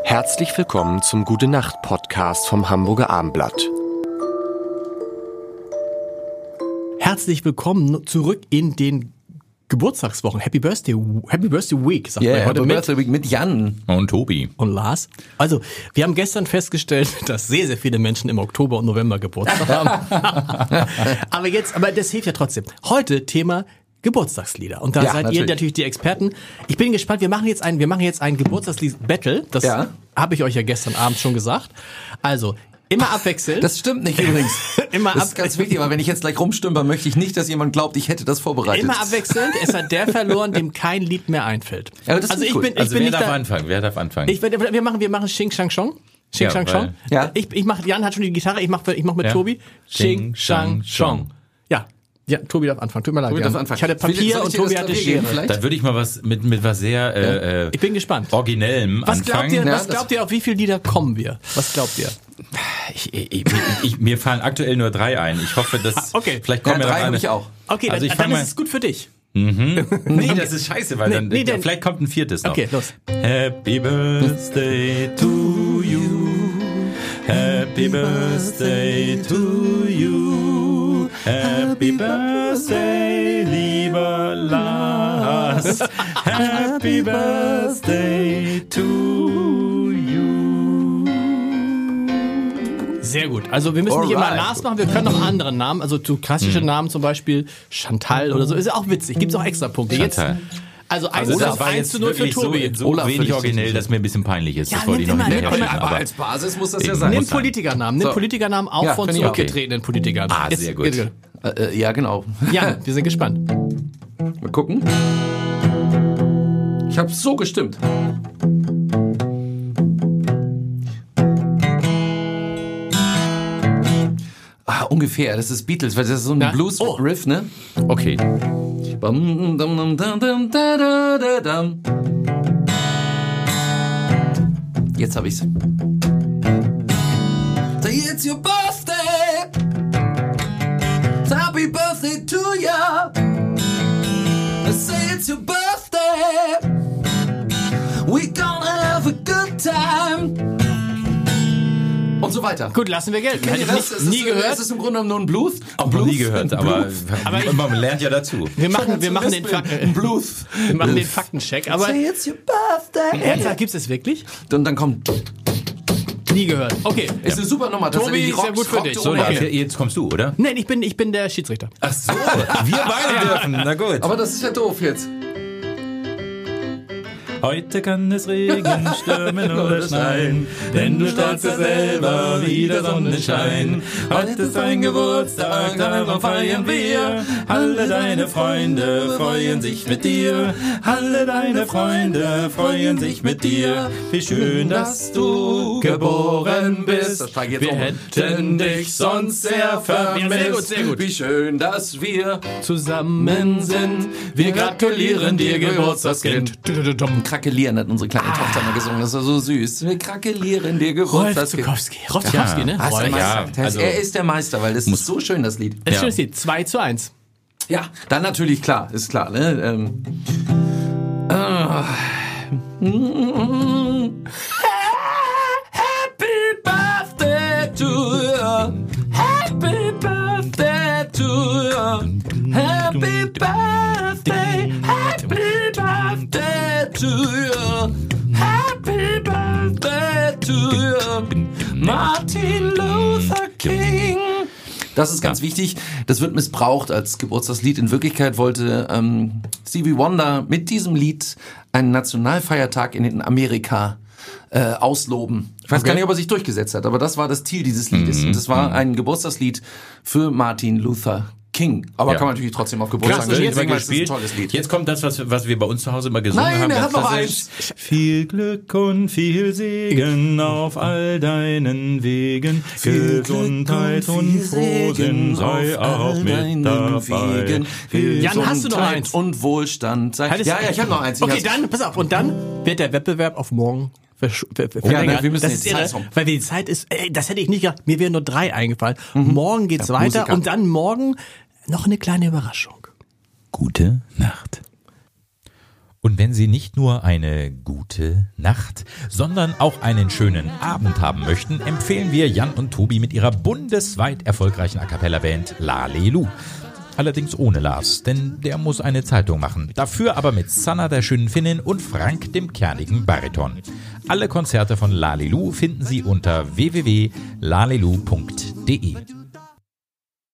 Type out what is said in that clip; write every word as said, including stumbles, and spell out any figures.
Herzlich willkommen zum Gute-Nacht-Podcast vom Hamburger Abendblatt. Herzlich willkommen zurück in den Geburtstagswochen. Happy Birthday, Happy Birthday Week, sagt yeah, man heute Happy mit. Birthday Week mit Jan. Und Tobi. Und Lars. Also, wir haben gestern festgestellt, dass sehr, sehr viele Menschen im Oktober und November Geburtstag haben. aber jetzt, aber das hilft ja trotzdem. Heute Thema Geburtstagslieder. Und da Ja, seid natürlich. ihr natürlich die Experten. Ich bin gespannt, wir machen jetzt ein, wir machen jetzt ein Geburtstagslied-Battle. Das Ja. habe ich euch ja gestern Abend schon gesagt. Also, immer abwechselnd. Das stimmt nicht übrigens. Immer das ist ab- ganz wichtig, aber wenn ich jetzt gleich rumstümper, möchte ich nicht, dass jemand glaubt, ich hätte das vorbereitet. Immer abwechselnd. Es hat der verloren, dem kein Lied mehr einfällt. Ja, aber das also ist ich cool. bin, ich Also bin wer nicht darf da, anfangen? Wer darf anfangen? Ich, wir machen, wir machen Xing Shang Chong. Xing Ja, Shang weil- Chong. Ja. Ich, ich mach, Jan hat schon die Gitarre. Ich mach, ich mach mit Ja. Tobi. Xing Xing Shang Shang Chong. Ja. Ja, Tobi darf anfangen. Tut mir leid. Tobi Jan. darf anfangen. Ich hatte Soll Papier ich dir und das Tobi Klavier hatte geben Schere. vielleicht? Dann würde ich mal was mit mit was sehr äh, äh, Ich bin gespannt. Originellem Was glaubt anfangen. ihr, Ja, was das- glaubt ihr, auf wie viele Lieder kommen wir? Was glaubt ihr? Ich, ich, ich, ich, mir fallen aktuell nur drei ein. Ich hoffe, dass Okay. vielleicht Ja, kommen ja drei noch habe eine. ich auch. Okay, Also ich dann, fang dann mal- ist es gut für dich. Nee, das ist scheiße, weil Nee, dann nee, denn- vielleicht kommt ein viertes noch. Okay, los. Happy Birthday to you. Happy Birthday to you. Happy Birthday, lieber Lars. Happy Birthday to you. Sehr gut. Also wir müssen nicht immer Alright. Lars machen, wir können noch andere Namen, also so klassische Namen zum Beispiel Chantal oder so, ist ja auch witzig, gibt's auch extra Punkte. Jetzt, Chantal. also eins Also zu das war eins jetzt zu null für wirklich so, Tobi. so Olaf würde wenig ich originell, nicht dass mir ein bisschen peinlich ist. Ja, Das wollte ich noch nimm nicht immer- mehr nimm immer- schicken, Aber aber als Basis muss das ja Eben. sein. Nimm muss sein. Politikernamen, nimm So. Politikernamen auch Ja, von finde ich auch. zurückgetretenen Politikern. Ah, Jetzt- sehr gut. Jetzt- Äh, äh, ja, genau. Ja, wir sind gespannt. Mal gucken. Ich habe so gestimmt. Ah, ungefähr. Das ist Beatles, weil das ist so ein Ja. Blues-Riff, ne? okay. Bam, dam, dam, dam, dam, da, da, da, dam. Jetzt hab ich's. Say it's your birthday. Happy birthday to ya. Say it's your birthday. We gonna have a good time. Und so weiter. Gut, lassen wir gelten. Kennt Hätte ihr ich das? nicht, Es nie ist, gehört. Es ist im Grunde genommen nur ein Blues. Auch noch nie gehört, aber, Aber ich- man lernt ja dazu. Wir machen, wir machen den Ein Fakten, Blues. wir machen den Faktencheck. Aber Say it's your birthday. ernsthaft, gibt's es wirklich? Und dann kommt... Nie gehört. Okay. Ist eine super Nummer. Tobi, tatsächlich. Die ist ja rockt- gut für rockt dich. So, ohne jetzt, Ende. jetzt kommst du, oder? Nein, ich bin, ich bin der Schiedsrichter. Ach so, wir beide dürfen. Na gut. Aber das ist ja doof jetzt. Heute kann es regnen, stürmen oder schneien, denn du strahlst ja selber wie der Sonnenschein. Heute ist dein Geburtstag, darum feiern wir. Alle deine Freunde freuen sich mit dir. Alle deine Freunde freuen sich mit dir. Wie schön, dass du geboren bist. Das steigt jetzt Wir um. hätten dich sonst sehr vermisst. Ja, sehr gut, sehr gut. Wie schön, dass wir Zusammen sind. Wir gratulieren dir, Geburtstagskind. krakelieren, hat unsere kleine Tochter mal gesungen. Das war so süß. Wir krakelieren dir Rolf Geburtstagskind. Zukowski. Rolf Zukowski, ne? Ah, ist der Rolf. Meister. Ja, Der ist- also- er ist der Meister, weil das ist so schön, das Lied. Das ist Ja. schönes Lied. zwei zu eins. Ja, dann natürlich klar, ist klar, ne? Ähm, ah. Happy birthday to you. Happy birthday to you. Happy birthday. Happy birthday to you. Happy birthday to you. Martin Luther King. Das ist ganz wichtig. Das wird missbraucht als Geburtstagslied. In Wirklichkeit wollte ähm, Stevie Wonder mit diesem Lied einen Nationalfeiertag in Amerika äh, ausloben. Ich weiß Okay. gar nicht, ob er sich durchgesetzt hat, aber das war das Ziel dieses Liedes. Und das war ein Geburtstagslied für Martin Luther King. Aber Ja. kann man natürlich trotzdem auch Geburtstag Klasse, jetzt singen, immer weil es ist ein gespielt. tolles Lied. Jetzt kommt das, was, was wir bei uns zu Hause immer gesungen Nein, haben. er ganz hat noch klassisch. Viel Glück und viel Segen auf all deinen Wegen. Viel Gesundheit Glück und viel Segen Frohsinn sei auf auch all mit deinen dabei. Wegen. Viel Jan, hast du noch Gesundheit eins? und Wohlstand sei. Hattest- Ja, ja, ich habe noch eins. Ich Okay, hab's- dann, pass auf. Und dann wird der Wettbewerb auf morgen versch- ver- ver- Ja, verlängert. ne, wir müssen das die ist Zeit irre, rum. weil die Zeit ist, ey, das hätte ich nicht gedacht. Mir wären nur drei eingefallen. Morgen geht's Ja, weiter Musiker. und dann morgen noch eine kleine Überraschung. Gute Nacht. Und wenn Sie nicht nur eine gute Nacht, sondern auch einen schönen Abend haben möchten, empfehlen wir Jan und Tobi mit ihrer bundesweit erfolgreichen A-Cappella-Band Lalelu. Allerdings ohne Lars, denn der muss eine Zeitung machen. Dafür aber mit Sanna, der schönen Finnin, und Frank, dem kernigen Bariton. Alle Konzerte von Lalelu finden Sie unter w w w punkt lalelu punkt de.